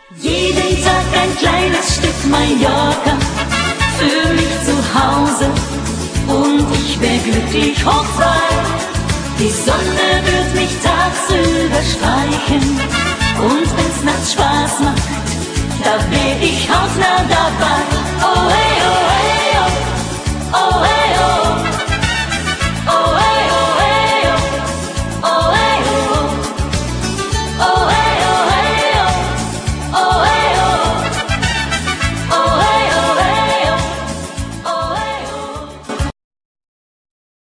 Jeden Tag ein kleines Stück Mallorca, für mich zu Hause und ich wär glücklich hochfrei. Die Sonne wird mich tagsüber streichen und wenn's nachts Spaß macht, da wär ich hautnah dabei. Oh,